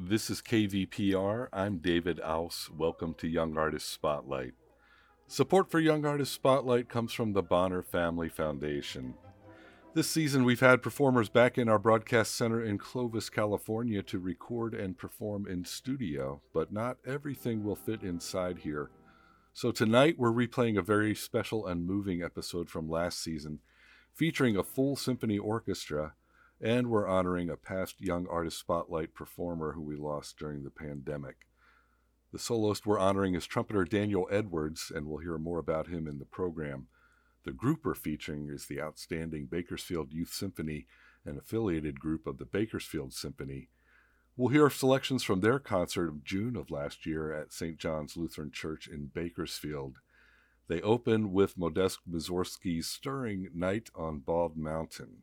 This is KVPR. I'm David Ouse. Welcome to Young Artist Spotlight. Support for Young Artist Spotlight comes from the Bonner Family Foundation. This season, we've had performers back in our broadcast center in Clovis, California to record and perform in studio, but not everything will fit inside here. So tonight, we're replaying a very special and moving episode from last season, featuring a full symphony orchestra, and we're honoring a past Young Artist Spotlight performer who we lost during the pandemic. The soloist we're honoring is trumpeter Daniel Edwards, and we'll hear more about him in the program. The group we're featuring is the outstanding Bakersfield Youth Symphony, an affiliated group of the Bakersfield Symphony. We'll hear selections from their concert of June of last year at St. John's Lutheran Church in Bakersfield. They open with Modest Mussorgsky's stirring Night on Bald Mountain.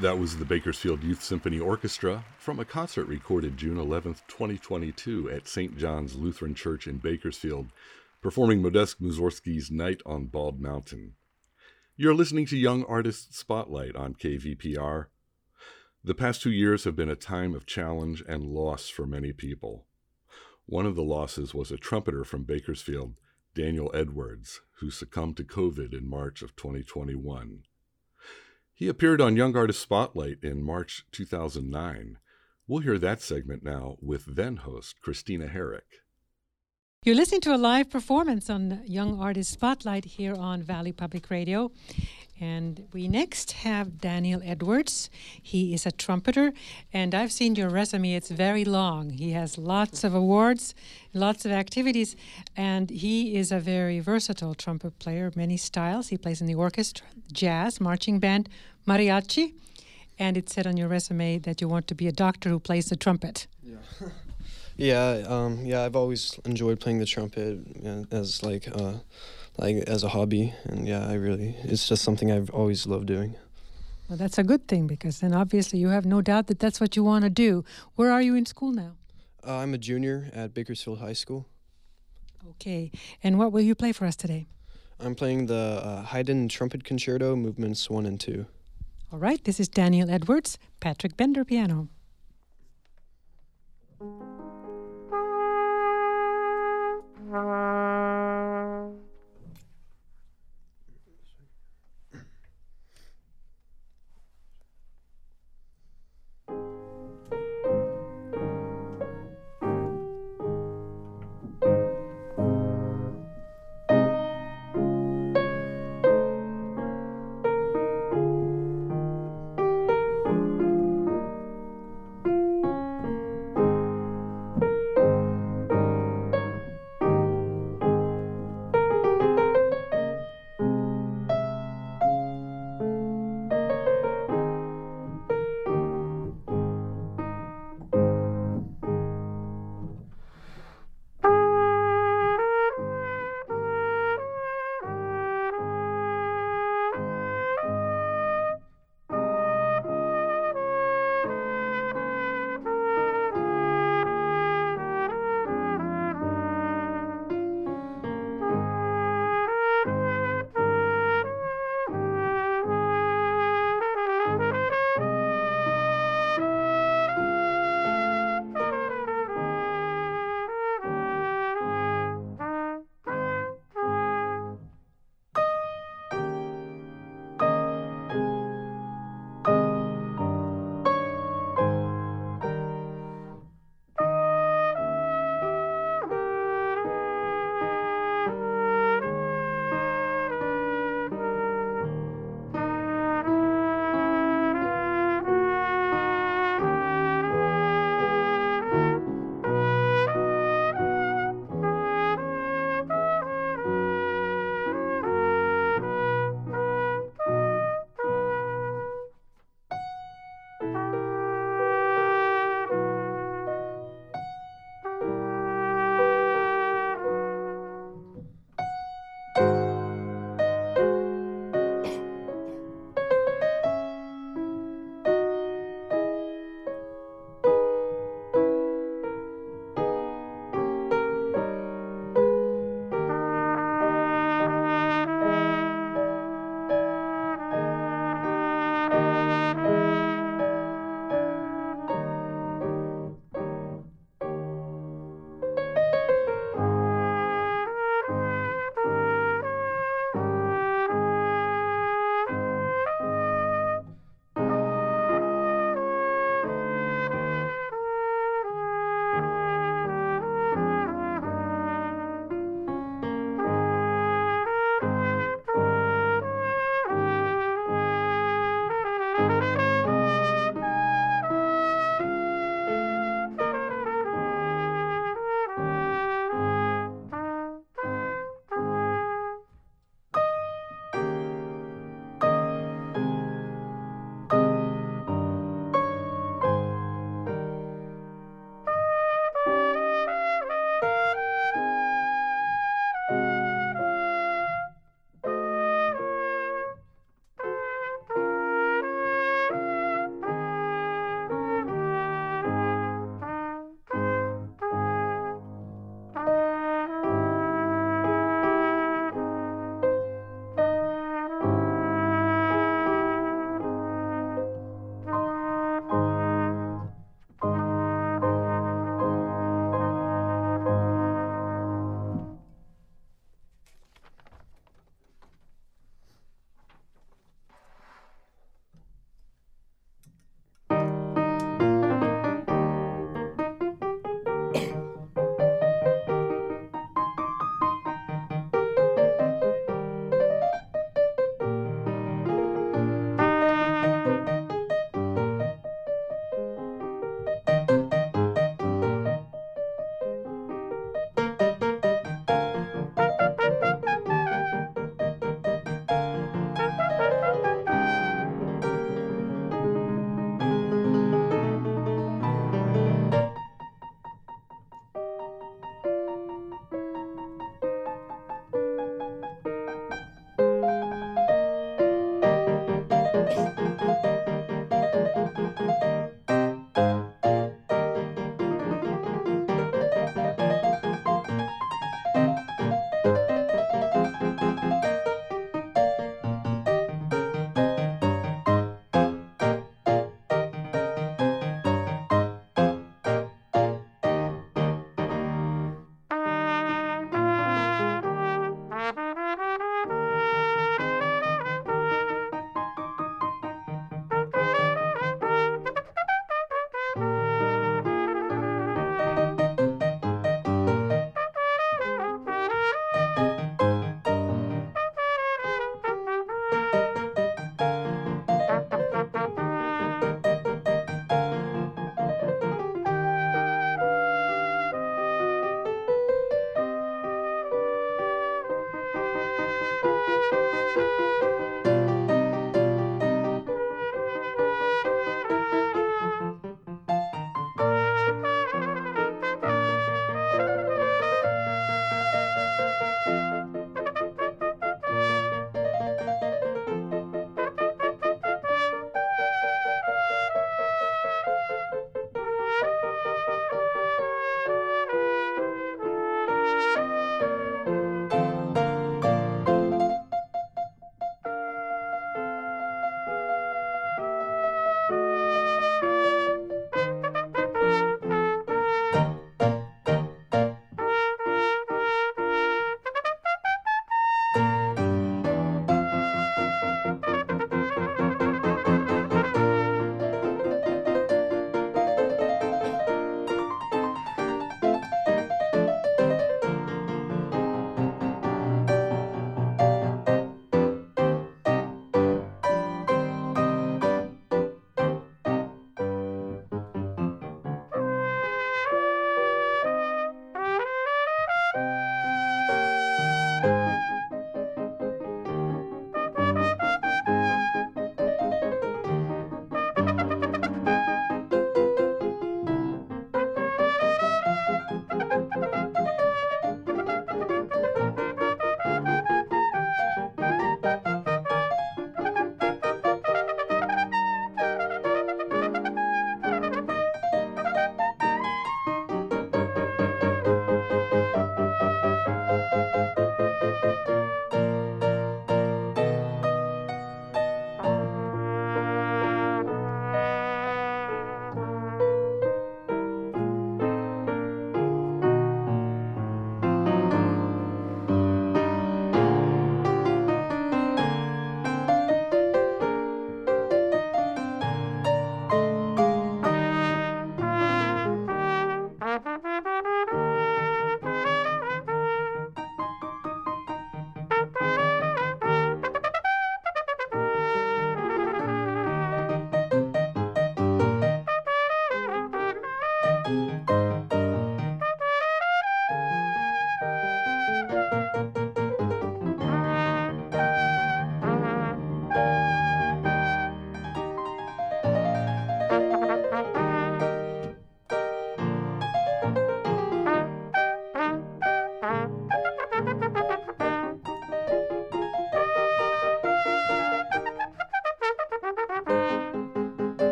That was the Bakersfield Youth Symphony Orchestra from a concert recorded June 11th, 2022 at St. John's Lutheran Church in Bakersfield, performing Modest Mussorgsky's Night on Bald Mountain. You're listening to Young Artist Spotlight on KVPR. The past 2 years have been a time of challenge and loss for many people. One of the losses was a trumpeter from Bakersfield, Daniel Edwards, who succumbed to COVID in March of 2021. He appeared on Young Artist Spotlight in March 2009. We'll hear that segment now with then-host Christina Herrick. You're listening to a live performance on Young Artist Spotlight here on Valley Public Radio. And we next have Daniel Edwards. He is a trumpeter, and I've seen your resume. It's very long. He has lots of awards, lots of activities, and he is a very versatile trumpet player, many styles. He plays in the orchestra, jazz, marching band, mariachi, and it said on your resume that you want to be a doctor who plays the trumpet. Yeah. I've always enjoyed playing the trumpet as as a hobby, and it's just something I've always loved doing. Well, that's a good thing, because then obviously you have no doubt that that's what you want to do. Where are you in school now? I'm a junior at Bakersfield High School. Okay, and what will you play for us today? I'm playing the Haydn Trumpet Concerto, Movements 1 and 2. All right, this is Daniel Edwards, Patrick Bender piano.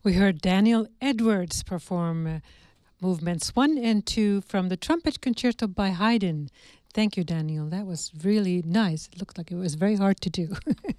We heard Daniel Edwards perform movements 1 and 2 from the Trumpet Concerto by Haydn. Thank you, Daniel. That was really nice. It looked like it was very hard to do.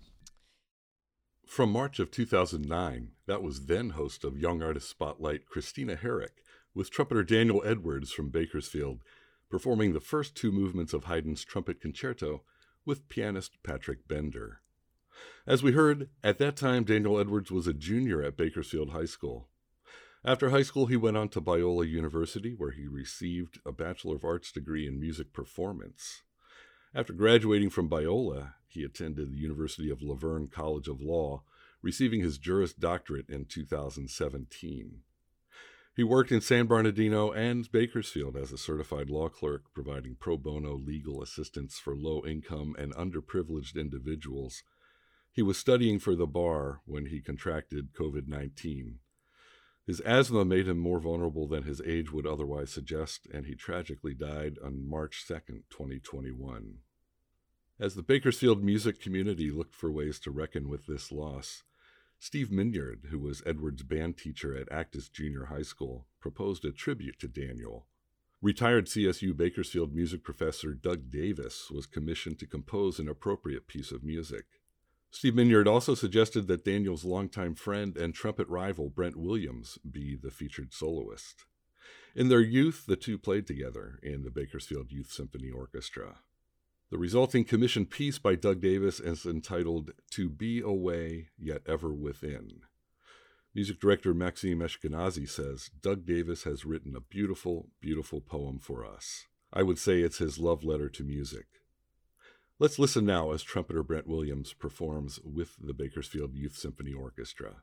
From March of 2009, that was then host of Young Artist Spotlight, Christina Herrick, with trumpeter Daniel Edwards from Bakersfield, performing the first 2 movements of Haydn's Trumpet Concerto with pianist Patrick Bender. As we heard, at that time, Daniel Edwards was a junior at Bakersfield High School. After high school, he went on to Biola University, where he received a Bachelor of Arts degree in music performance. After graduating from Biola, he attended the University of La Verne College of Law, receiving his Juris Doctorate in 2017. He worked in San Bernardino and Bakersfield as a certified law clerk, providing pro bono legal assistance for low-income and underprivileged individuals. He was studying for the bar when he contracted COVID-19. His asthma made him more vulnerable than his age would otherwise suggest, and he tragically died on March 2nd, 2021. As the Bakersfield music community looked for ways to reckon with this loss, Steve Minyard, who was Edwards' band teacher at Actus Junior High School, proposed a tribute to Daniel. Retired CSU Bakersfield music professor Doug Davis was commissioned to compose an appropriate piece of music. Steve Minyard also suggested that Daniel's longtime friend and trumpet rival Brent Williams be the featured soloist. In their youth, the two played together in the Bakersfield Youth Symphony Orchestra. The resulting commissioned piece by Doug Davis is entitled To Be Away, Yet Ever Within. Music director Maxime Eshkenazi says, Doug Davis has written a beautiful, beautiful poem for us. I would say it's his love letter to music. Let's listen now as trumpeter Brent Williams performs with the Bakersfield Youth Symphony Orchestra.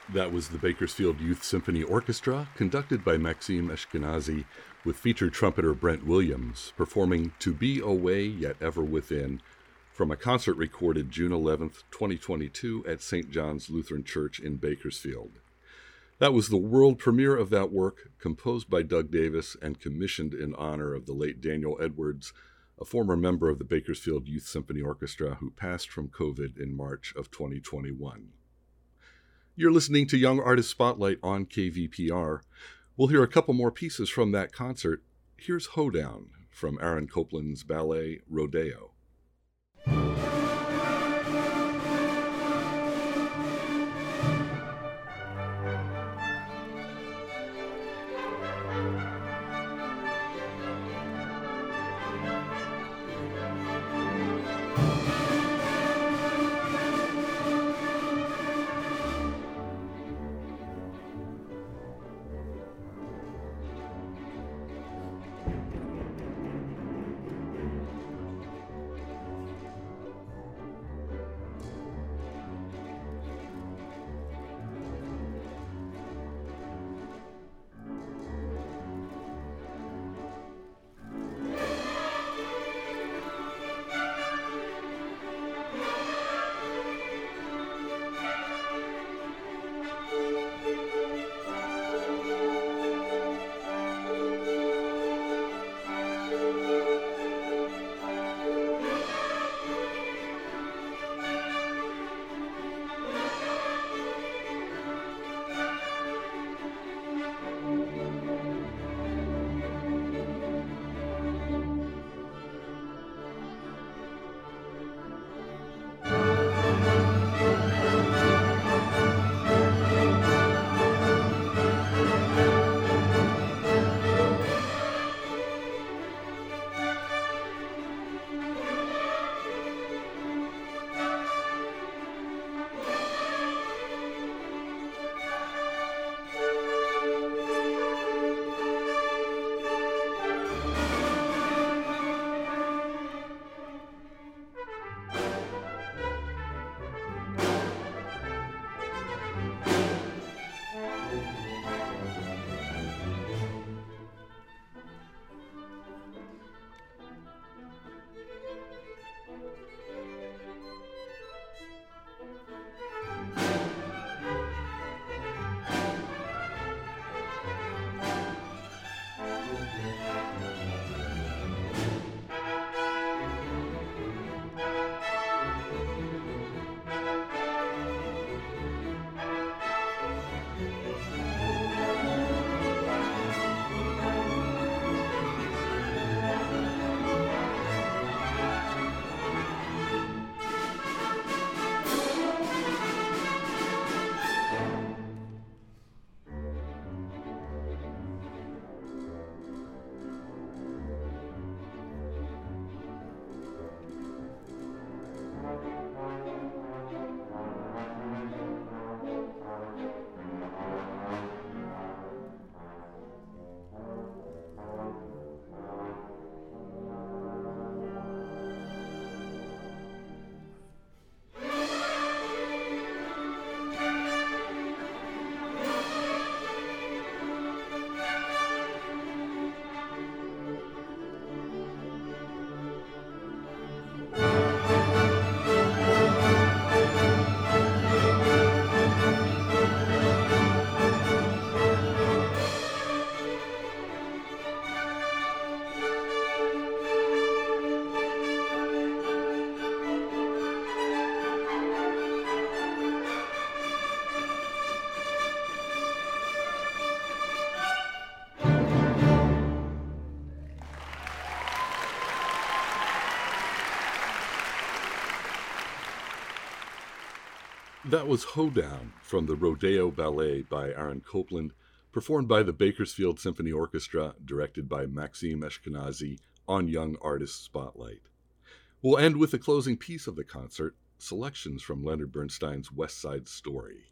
That was the Bakersfield Youth Symphony Orchestra, conducted by Maxime Ashkenazi, with featured trumpeter Brent Williams, performing To Be Away Yet Ever Within, from a concert recorded June 11th, 2022 at St. John's Lutheran Church in Bakersfield. That was the world premiere of that work, composed by Doug Davis and commissioned in honor of the late Daniel Edwards, a former member of the Bakersfield Youth Symphony Orchestra who passed from COVID in March of 2021. You're listening to Young Artist Spotlight on KVPR. We'll hear a couple more pieces from that concert. Here's Hoedown from Aaron Copland's ballet Rodeo. That was Hoedown from the Rodeo Ballet by Aaron Copland, performed by the Bakersfield Symphony Orchestra, directed by Maxime Ashkenazi on Young Artist Spotlight. We'll end with the closing piece of the concert, selections from Leonard Bernstein's West Side Story.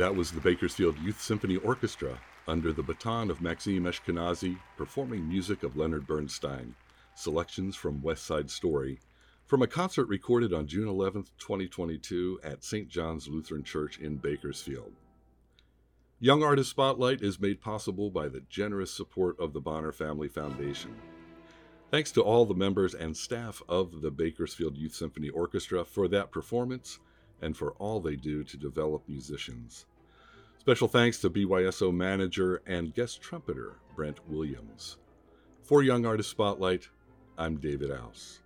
That was the Bakersfield Youth Symphony Orchestra, under the baton of Maxime Ashkenazi, performing music of Leonard Bernstein, selections from West Side Story, from a concert recorded on June 11, 2022 at St. John's Lutheran Church in Bakersfield. Young Artist Spotlight is made possible by the generous support of the Bonner Family Foundation. Thanks to all the members and staff of the Bakersfield Youth Symphony Orchestra for that performance and for all they do to develop musicians. Special thanks to BYSO manager and guest trumpeter Brent Williams. For Young Artist Spotlight, I'm David Ouse.